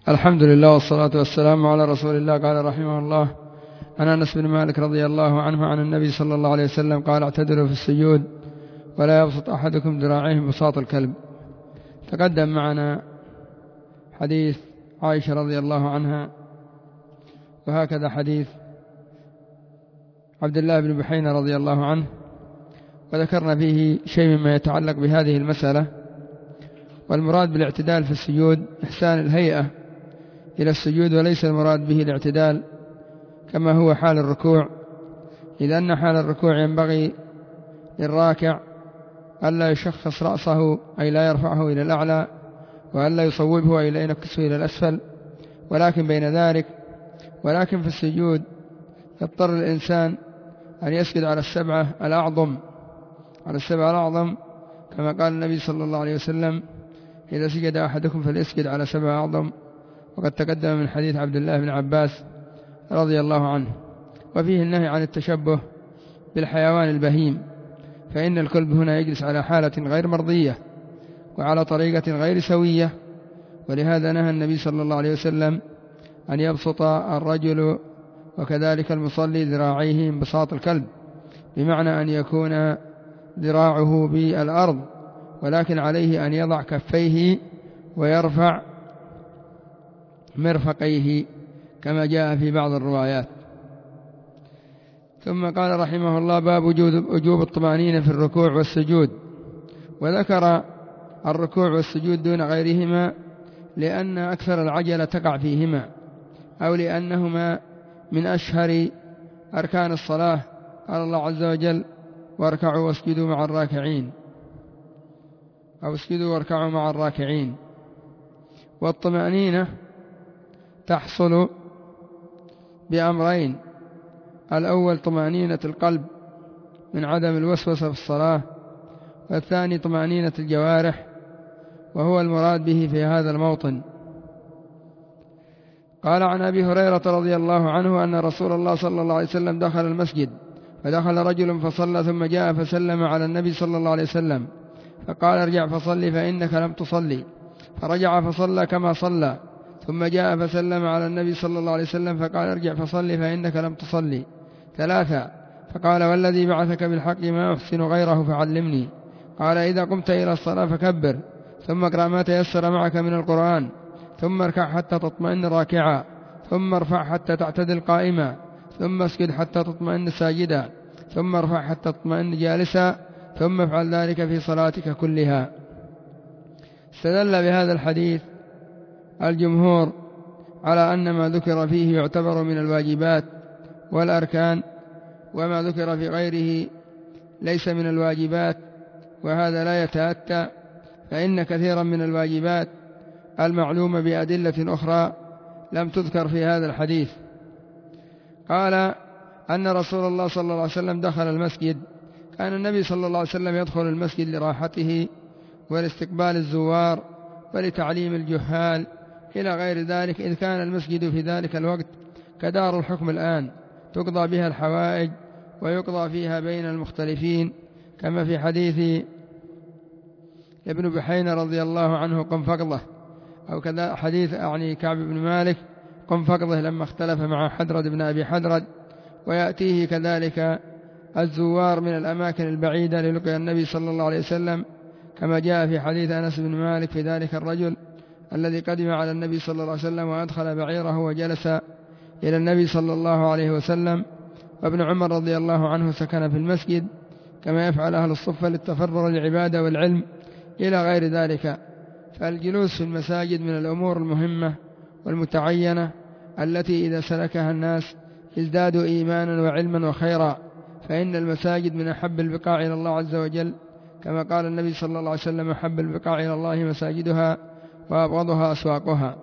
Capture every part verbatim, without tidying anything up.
الحمد لله والصلاة والسلام على رسول الله. قال رحمه الله: عن أنس بن مالك رضي الله عنه عن النبي صلى الله عليه وسلم قال: اعتدلوا في السجود ولا يبسط أحدكم ذراعيه بساط الكلب. تقدم معنا حديث عائشة رضي الله عنها، وهكذا حديث عبد الله بن بحينة رضي الله عنه، وذكرنا فيه شيء مما يتعلق بهذه المسألة. والمراد بالاعتدال في السجود إحسان الهيئة إلى السجود، وليس المراد به الاعتدال كما هو حال الركوع، إذ أن حال الركوع ينبغي للراكع ألا يشخص رأسه أي لا يرفعه إلى الأعلى، وألا يصوبه أي لا ينكسه إلى الأسفل، ولكن بين ذلك ولكن في السجود يضطر الإنسان أن يسجد على السبعة الأعظم على السبعة الأعظم كما قال النبي صلى الله عليه وسلم: إذا سجد أحدكم فليسجد على سبعة أعظم. وقد تقدم من حديث عبد الله بن عباس رضي الله عنه. وفيه النهي عن التشبه بالحيوان البهيم، فإن الكلب هنا يجلس على حالة غير مرضية وعلى طريقة غير سوية، ولهذا نهى النبي صلى الله عليه وسلم أن يبسط الرجل وكذلك المصلي ذراعيه انبساط الكلب، بمعنى أن يكون ذراعه بالأرض، ولكن عليه أن يضع كفيه ويرفع مرفقيه كما جاء في بعض الروايات. ثم قال رحمه الله: باب وجوب الطمأنينة في الركوع والسجود. وذكر الركوع والسجود دون غيرهما لأن أكثر العجلة تقع فيهما، أو لأنهما من أشهر أركان الصلاة. قال الله عز وجل: واركعوا واسجدوا مع الراكعين، أو اسجدوا واركعوا مع الراكعين. والطمأنينة تحصل بأمرين: الأول طمأنينة القلب من عدم الوسوسة في الصلاة، والثاني طمأنينة الجوارح، وهو المراد به في هذا الموطن. قال عن أبي هريرة رضي الله عنه أن رسول الله صلى الله عليه وسلم دخل المسجد، فدخل رجل فصلى، ثم جاء فسلم على النبي صلى الله عليه وسلم فقال: ارجع فصلي فإنك لم تصلي. فرجع فصلى كما صلى، ثم جاء فسلم على النبي صلى الله عليه وسلم فقال: ارجع فصلي فإنك لم تصلي ثلاثا. فقال: والذي بعثك بالحق ما أحسن غيره فعلمني. قال: إذا قمت إلى الصلاة فكبر، ثم اقرأ ما تيسر معك من القرآن، ثم اركع حتى تطمئن راكعا، ثم ارفع حتى تعتدل قائما، ثم اسجد حتى تطمئن ساجدا، ثم ارفع حتى تطمئن جالسا، ثم افعل ذلك في صلاتك كلها. استدل بهذا الحديث الجمهور على أن ما ذكر فيه يعتبر من الواجبات والأركان، وما ذكر في غيره ليس من الواجبات، وهذا لا يتأتى، فإن كثيرا من الواجبات المعلومة بأدلة أخرى لم تذكر في هذا الحديث. قال أن رسول الله صلى الله عليه وسلم دخل المسجد. كان النبي صلى الله عليه وسلم يدخل المسجد لراحته ولاستقبال الزوار ولتعليم الجهال إلى غير ذلك، إذ كان المسجد في ذلك الوقت كدار الحكم الآن، تقضى بها الحوائج ويقضى فيها بين المختلفين، كما في حديث ابن بحينة رضي الله عنه قم فقضه، أو كذا حديث يعني كعب بن مالك قم فقضه لما اختلف مع حدرد بن أبي حدرد. ويأتيه كذلك الزوار من الأماكن البعيدة للقيا النبي صلى الله عليه وسلم، كما جاء في حديث أنس بن مالك في ذلك الرجل الذي قدم على النبي صلى الله عليه وسلم وأدخل بعيره وجلس إلى النبي صلى الله عليه وسلم. وابن عمر رضي الله عنه سكن في المسجد كما يفعل أهل الصفة للتفرغ للعبادة والعلم إلى غير ذلك. فالجلوس في المساجد من الأمور المهمة والمتعينة التي إذا سلكها الناس ازدادوا إيمانا وعلما وخيرا، فإن المساجد من أحب البقاع إلى الله عز وجل، كما قال النبي صلى الله عليه وسلم: أحب البقاع إلى الله مساجدها وأبغضها أسواقها.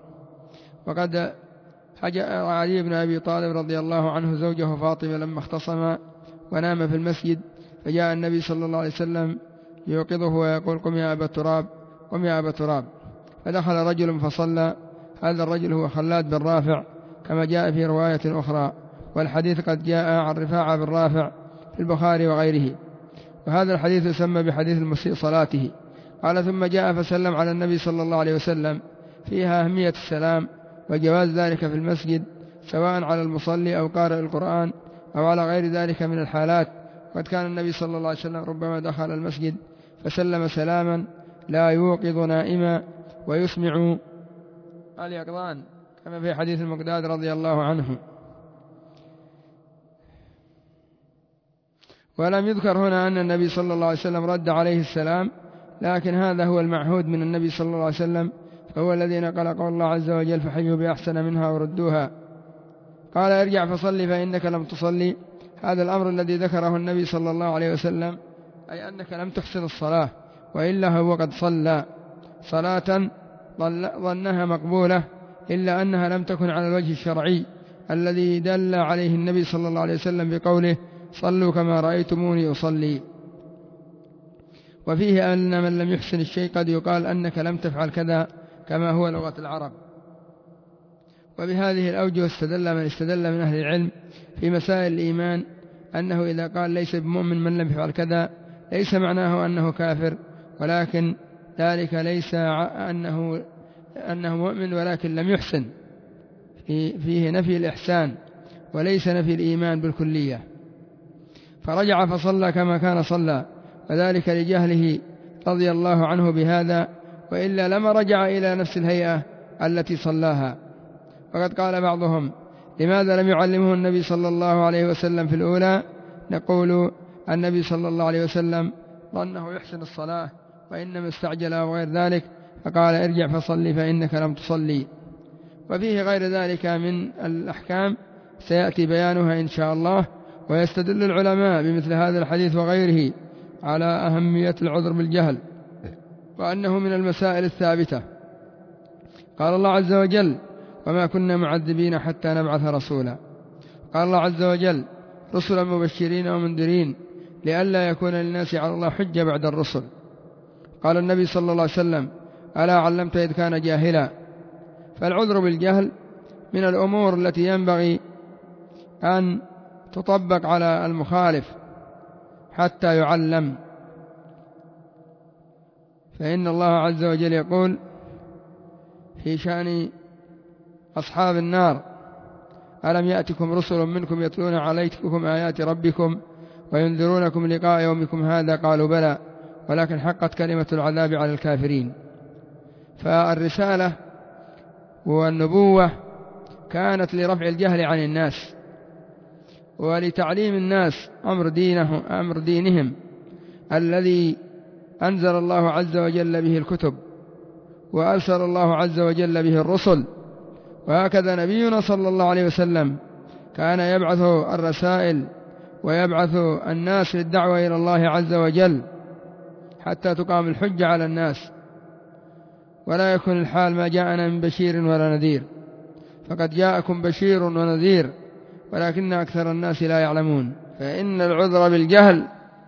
وقد حجأ علي بن أبي طالب رضي الله عنه زوجه فاطمة لما اختصما ونام في المسجد، فجاء النبي صلى الله عليه وسلم يوقظه ويقول: قم يا أبا تراب، قم يا أبا تراب. فدخل رجل فصلى. هذا الرجل هو خلاد بن رافع كما جاء في رواية أخرى، والحديث قد جاء عن رفاعة بن رافع في البخاري وغيره. وهذا الحديث يسمى بحديث المسيء صلاته. قال: ثم جاء فسلم على النبي صلى الله عليه وسلم فيها أهمية السلام وجواز ذلك في المسجد سواء على المصلي أو قارئ القرآن أو على غير ذلك من الحالات. وقد كان النبي صلى الله عليه وسلم ربما دخل المسجد فسلم سلاما لا يوقظ نائما ويسمع اليقظان كما في حديث المقداد رضي الله عنه. ولم يذكر هنا أن النبي صلى الله عليه وسلم رد عليه السلام، لكن هذا هو المعهود من النبي صلى الله عليه وسلم، فهو الذي نقل قول الله عز وجل فحيوا بأحسن منها وردوها. قال ارجع فصلي فإنك لم تصلي. هذا الأمر الذي ذكره النبي صلى الله عليه وسلم أي أنك لم تحسن الصلاة، وإلا هو قد صلى صلاة ظنها مقبولة، إلا أنها لم تكن على الوجه الشرعي الذي دل عليه النبي صلى الله عليه وسلم بقوله صلوا كما رأيتموني أصلي. وفيه أن من لم يحسن الشيء قد يقال أنك لم تفعل كذا كما هو لغة العرب. وبهذه الأوجه استدل من استدل من أهل العلم في مسائل الإيمان أنه إذا قال ليس بمؤمن من لم يفعل كذا ليس معناه أنه كافر، ولكن ذلك ليس أنه, أنه مؤمن ولكن لم يحسن، فيه نفي الإحسان وليس نفي الإيمان بالكلية. فرجع فصلى كما كان صلى، وذلك لجهله رضي الله عنه بهذا، وإلا لما رجع إلى نفس الهيئة التي صلاها. وقد قال بعضهم لماذا لم يعلمه النبي صلى الله عليه وسلم في الأولى؟ نقول النبي صلى الله عليه وسلم ظنه يحسن الصلاة وإنما استعجل وغير ذلك، فقال ارجع فصلي فإنك لم تصلي. وفيه غير ذلك من الأحكام سيأتي بيانها إن شاء الله. ويستدل العلماء بمثل هذا الحديث وغيره على أهمية العذر بالجهل، وأنه من المسائل الثابتة. قال الله عز وجل وما كنا معذبين حتى نبعث رسولا. قال الله عز وجل رسلا مبشرين ومنذرين لئلا يكون للناس على الله حجة بعد الرسل. قال النبي صلى الله عليه وسلم ألا علمت إذ كان جاهلا. فالعذر بالجهل من الأمور التي ينبغي أن تطبق على المخالف حتى يعلم. فإن الله عز وجل يقول في شأن أصحاب النار ألم يأتكم رسل منكم يتلون عليكم آيات ربكم وينذرونكم لقاء يومكم هذا قالوا بلى ولكن حقت كلمة العذاب على الكافرين. فالرسالة والنبوة كانت لرفع الجهل عن الناس ولتعليم الناس أمر, دينه أمر دينهم الذي أنزل الله عز وجل به الكتب وأرسل الله عز وجل به الرسل. وهكذا نبينا صلى الله عليه وسلم كان يبعث الرسائل ويبعث الناس للدعوة إلى الله عز وجل حتى تقام الحجة على الناس، ولا يكون الحال ما جاءنا من بشير ولا نذير. فقد جاءكم بشير ونذير ولكن أكثر الناس لا يعلمون. فإن العذر بالجهل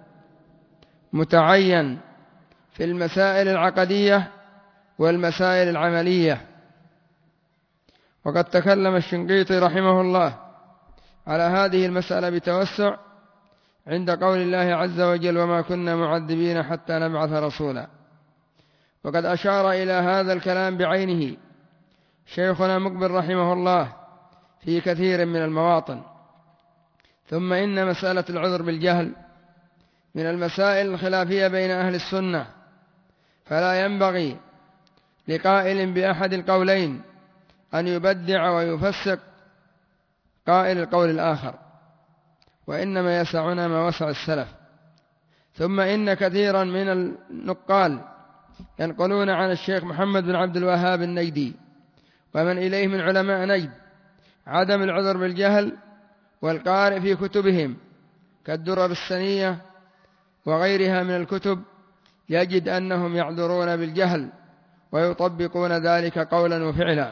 متعين في المسائل العقدية والمسائل العملية. وقد تكلم الشنقيطي رحمه الله على هذه المسألة بتوسع عند قول الله عز وجل وما كنا معذبين حتى نبعث رسولا. وقد أشار إلى هذا الكلام بعينه شيخنا مقبل رحمه الله في كثير من المواطن. ثم إن مسألة العذر بالجهل من المسائل الخلافية بين أهل السنة، فلا ينبغي لقائل بأحد القولين أن يبدع ويفسق قائل القول الآخر، وإنما يسعنا ما وسع السلف. ثم إن كثيرا من النقال ينقلون عن الشيخ محمد بن عبد الوهاب النجدي ومن إليه من علماء نجد عدم العذر بالجهل، والقارئ في كتبهم كالدرر السنية وغيرها من الكتب يجد أنهم يعذرون بالجهل ويطبقون ذلك قولا وفعلا.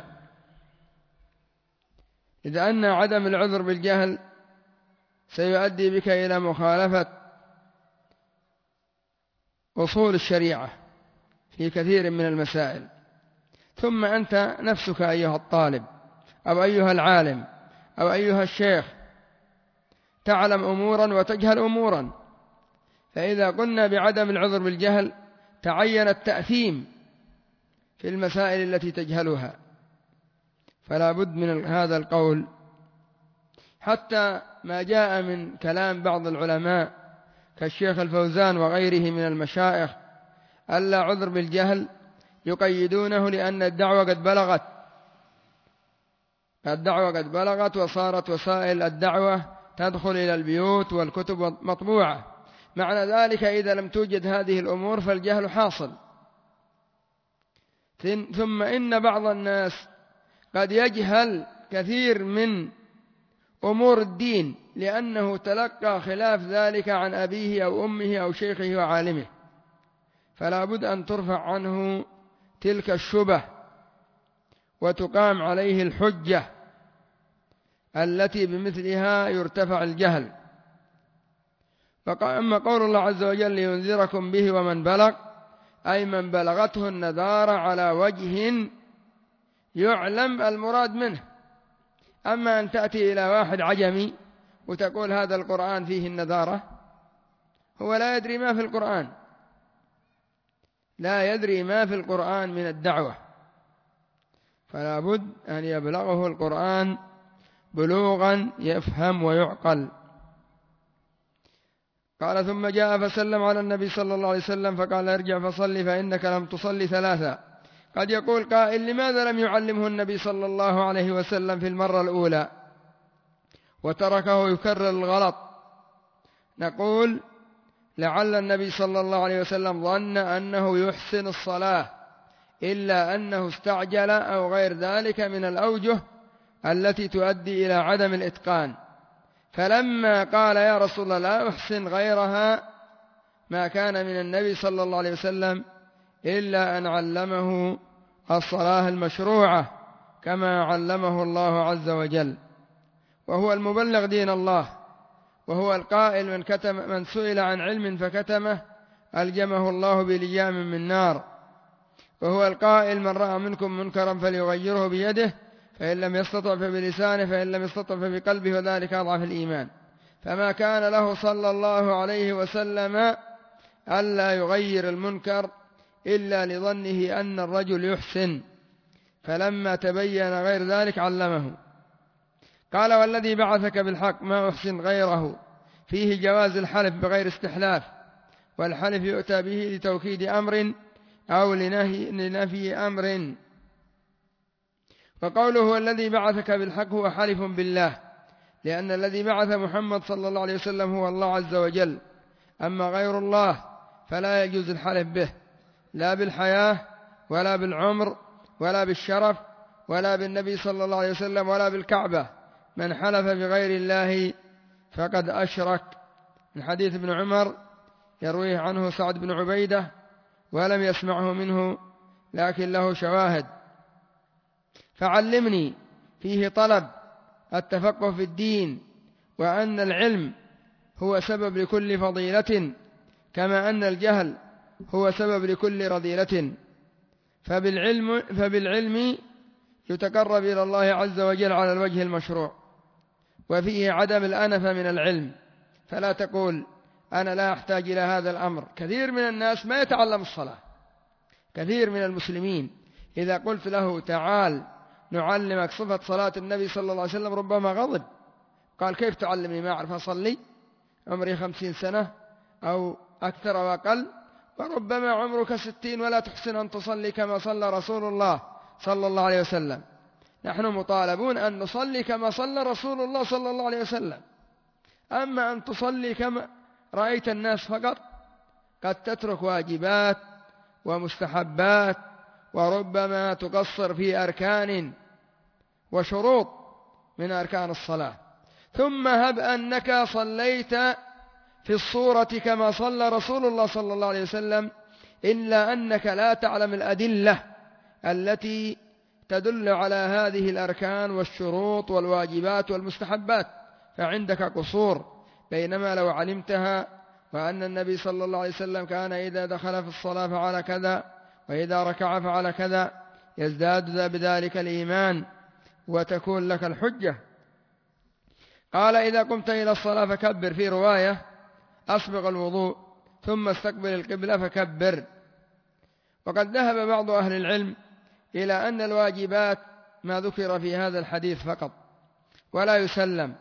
إذا أن عدم العذر بالجهل سيؤدي بك إلى مخالفة أصول الشريعة في كثير من المسائل. ثم أنت نفسك أيها الطالب أو أيها العالم أو أيها الشيخ تعلم أمورا وتجهل أمورا، فإذا قلنا بعدم العذر بالجهل تعين التأثيم في المسائل التي تجهلها، فلا بد من هذا القول. حتى ما جاء من كلام بعض العلماء كالشيخ الفوزان وغيره من المشايخ ألا عذر بالجهل، يقيدونه لأن الدعوة قد بلغت الدعوة قد بلغت وصارت وسائل الدعوة تدخل إلى البيوت والكتب مطبوعة. معنى ذلك إذا لم توجد هذه الأمور فالجهل حاصل. ثم إن بعض الناس قد يجهل كثير من أمور الدين لأنه تلقى خلاف ذلك عن أبيه أو أمه أو شيخه وعالمه، فلا بد أن ترفع عنه تلك الشبه وتقام عليه الحجة التي بمثلها يرتفع الجهل. أما قول الله عز وجل لينذركم به ومن بلغ، أي من بلغته النذارة على وجه يعلم المراد منه. أما أن تأتي إلى واحد عجمي وتقول هذا القرآن فيه النذارة، هو لا يدري ما في القرآن، لا يدري ما في القرآن من الدعوة، فلا بد أن يبلغه القرآن بلوغا يفهم ويعقل. قال ثم جاء فسلم على النبي صلى الله عليه وسلم فقال ارجع فصلي فإنك لم تصلي ثلاثا. قد يقول قائل لماذا لم يعلمه النبي صلى الله عليه وسلم في المرة الأولى وتركه يكرر الغلط؟ نقول لعل النبي صلى الله عليه وسلم ظن أنه يحسن الصلاة، إلا أنه استعجل أو غير ذلك من الأوجه التي تؤدي إلى عدم الإتقان. فلما قال يا رسول الله لا أحسن غيرها ما كان من النبي صلى الله عليه وسلم إلا أن علمه الصلاة المشروعة كما علمه الله عز وجل، وهو المبلغ دين الله، وهو القائل من كتم من سئل عن علم فكتمه ألجمه الله بلجام من نار، وهو القائل من رأى منكم منكرا فليغيره بيده فإن لم يستطع فبلسانه فإن لم يستطع فبقلبه وذلك أضعف الإيمان. فما كان له صلى الله عليه وسلم ألا يغير المنكر إلا لظنه أن الرجل يحسن، فلما تبين غير ذلك علمه. قال والذي بعثك بالحق ما أحسن غيره، فيه جواز الحلف بغير استحلاف، والحلف يؤتى به لتوكيد أمر أو لنهي لنفي أمر. وقوله الذي بعثك بالحق هو حلف بالله، لأن الذي بعث محمد صلى الله عليه وسلم هو الله عز وجل، أما غير الله فلا يجوز الحلف به، لا بالحياة ولا بالعمر ولا بالشرف ولا بالنبي صلى الله عليه وسلم ولا بالكعبة. من حلف بغير الله فقد أشرك، من حديث ابن عمر يرويه عنه سعد بن عبيدة ولم يسمعه منه لكن له شواهد. فعلمني فيه طلب التفقه في الدين، وأن العلم هو سبب لكل فضيلة كما أن الجهل هو سبب لكل رذيلة. فبالعلم, فبالعلم يتقرب إلى الله عز وجل على الوجه المشروع، وفيه عدم الأنف من العلم، فلا تقول أنا لا أحتاج إلى هذا الأمر. كثير من الناس ما يتعلم الصلاة، كثير من المسلمين إذا قلت له تعال نعلمك صفة صلاة النبي صلى الله عليه وسلم ربما غضب، قال كيف تعلمني ما أعرف أصلي، عمري خمسين سنة أو أكثر وأقل، وربما عمرك ستين ولا تحسن أن تصلي كما صلى رسول الله صلى الله عليه وسلم. نحن مطالبون أن نصلي كما صلى رسول الله صلى الله عليه وسلم، أما أن تصلي كما رأيت الناس فقط قد تترك واجبات ومستحبات، وربما تقصر في أركان وشروط من أركان الصلاة. ثم هب أنك صليت في الصورة كما صلى رسول الله صلى الله عليه وسلم، إلا أنك لا تعلم الأدلة التي تدل على هذه الأركان والشروط والواجبات والمستحبات، فعندك قصور. بينما لو علمتها، وأن النبي صلى الله عليه وسلم كان إذا دخل في الصلاة فعل كذا، وإذا ركع فعل كذا، يزداد بذلك الإيمان وتكون لك الحجة. قال إذا قمت إلى الصلاة فكبر، في رواية أسبغ الوضوء ثم استقبل القبلة فكبر. وقد ذهب بعض أهل العلم إلى أن الواجبات ما ذكر في هذا الحديث فقط ولا يسلم،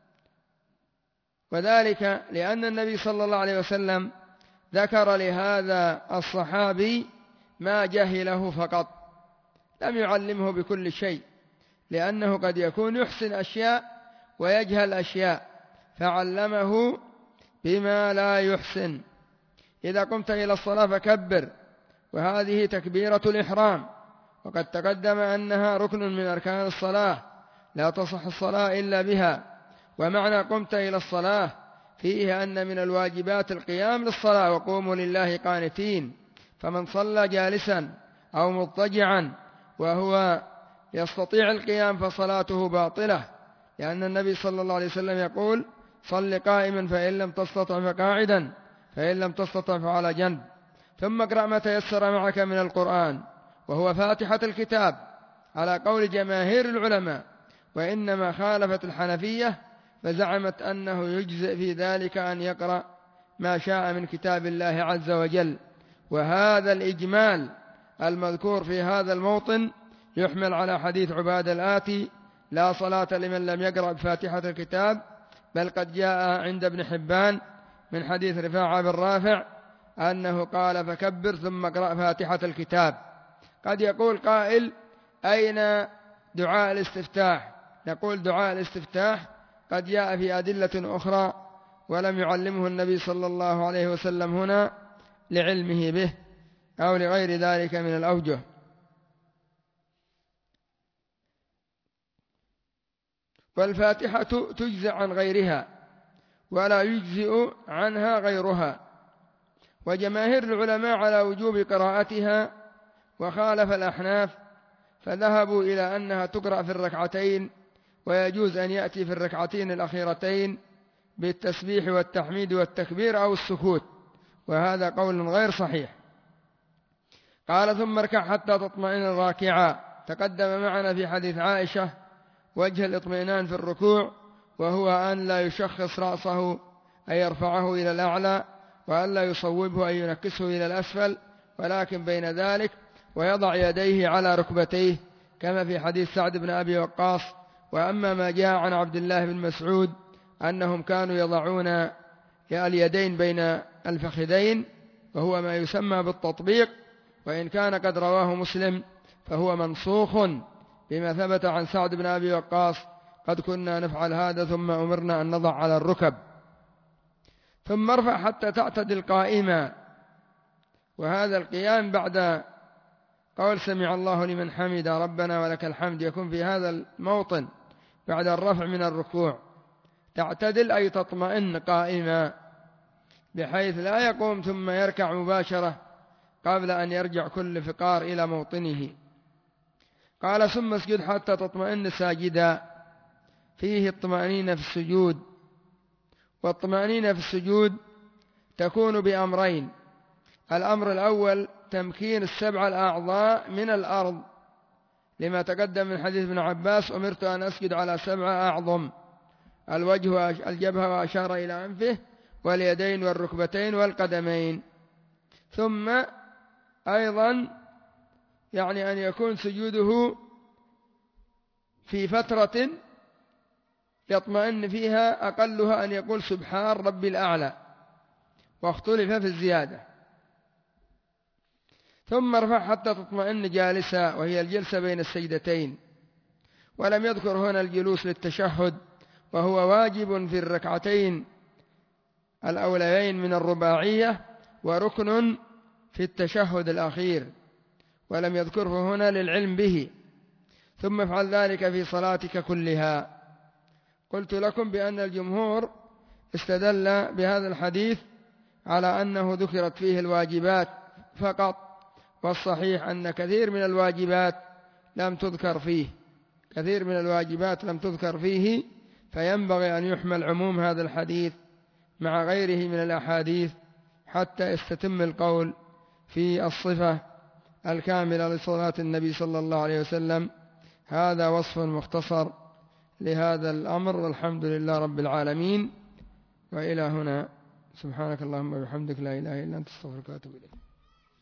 وذلك لأن النبي صلى الله عليه وسلم ذكر لهذا الصحابي ما جهله فقط، لم يعلمه بكل شيء، لأنه قد يكون يحسن أشياء ويجهل أشياء، فعلمه بما لا يحسن. إذا قمت إلى الصلاة فكبر، وهذه تكبيرة الإحرام، وقد تقدم أنها ركن من أركان الصلاة لا تصح الصلاة إلا بها. ومعنى قمت إلى الصلاة فيه أن من الواجبات القيام للصلاة، وقوموا لله قانتين، فمن صلى جالسا أو مضطجعا وهو يستطيع القيام فصلاته باطلة، لأن النبي صلى الله عليه وسلم يقول: صل قائما فإن لم تستطع فقاعدا فإن لم تستطع فعلى جنب. ثم اقرأ ما تيسر معك من القرآن، وهو فاتحة الكتاب على قول جماهير العلماء، وإنما خالفت الحنفية فزعمت أنه يجزئ في ذلك أن يقرأ ما شاء من كتاب الله عز وجل. وهذا الإجمال المذكور في هذا الموطن يحمل على حديث عبادة الآتي: لا صلاة لمن لم يقرأ بفاتحة الكتاب، بل قد جاء عند ابن حبان من حديث رفاعة بن رافع أنه قال: فكبر ثم اقرأ فاتحة الكتاب. قد يقول قائل: أين دعاء الاستفتاح؟ نقول: دعاء الاستفتاح قد جاء في أدلة أخرى ولم يعلمه النبي صلى الله عليه وسلم هنا لعلمه به أو لغير ذلك من الأوجه. والفاتحة تجزع عن غيرها ولا يجزئ عنها غيرها، وجماهير العلماء على وجوب قراءتها، وخالف الأحناف فذهبوا إلى أنها تقرأ في الركعتين، ويجوز أن يأتي في الركعتين الأخيرتين بالتسبيح والتحميد والتكبير أو السكوت، وهذا قول غير صحيح. قال: ثم اركع حتى تطمئن راكعا. تقدم معنا في حديث عائشة وجه الاطمئنان في الركوع، وهو أن لا يشخص رأسه أي يرفعه إلى الأعلى، وأن لا يصوبه أي ينكسه إلى الأسفل، ولكن بين ذلك، ويضع يديه على ركبتيه كما في حديث سعد بن أبي وقاص. وأما ما جاء عن عبد الله بن مسعود أنهم كانوا يضعون اليدين بين الفخذين، وهو ما يسمى بالتطبيق، وإن كان قد رواه مسلم فهو منسوخ بما ثبت عن سعد بن أبي وقاص: قد كنا نفعل هذا ثم أمرنا أن نضع على الركب. ثم ارفع حتى تعتدل قائما، وهذا القيام بعد قول سمع الله لمن حمد ربنا ولك الحمد يكون في هذا الموطن بعد الرفع من الركوع. تعتدل أي تطمئن قائما، بحيث لا يقوم ثم يركع مباشرة قبل أن يرجع كل فقار إلى موطنه. قال: ثم اسجد حتى تطمئن ساجدا. فيه الطمأنينة في السجود، والطمأنينة في السجود تكون بأمرين: الأمر الأول تمكين السبع الأعضاء من الأرض، لما تقدم من حديث ابن عباس: أمرت أن أسجد على سبع أعظم: الوجه والجبهة، وأشار إلى أنفه، واليدين والركبتين والقدمين. ثم أيضا يعني أن يكون سجوده في فترة يطمئن فيها أقلها أن يقول سبحان ربي الأعلى، واختلف في الزيادة. ثم ارفع حتى تطمئن جالسا، وهي الجلسة بين السجدتين. ولم يذكر هنا الجلوس للتشهد، وهو واجب في الركعتين الأوليين من الرباعية، وركن في التشهد الأخير، ولم يذكره هنا للعلم به. ثم افعل ذلك في صلاتك كلها. قلت لكم بأن الجمهور استدل بهذا الحديث على أنه ذكرت فيه الواجبات فقط، والصحيح أن كثير من الواجبات لم تذكر فيه كثير من الواجبات لم تذكر فيه فينبغي أن يحمل عموم هذا الحديث مع غيره من الأحاديث حتى يستتم القول في الصفة الكاملة لصلاة النبي صلى الله عليه وسلم. هذا وصف مختصر لهذا الأمر، والحمد لله رب العالمين. وإلى هنا، سبحانك اللهم وبحمدك، لا إله إلا أنت، استغفرك وأتوب إليك.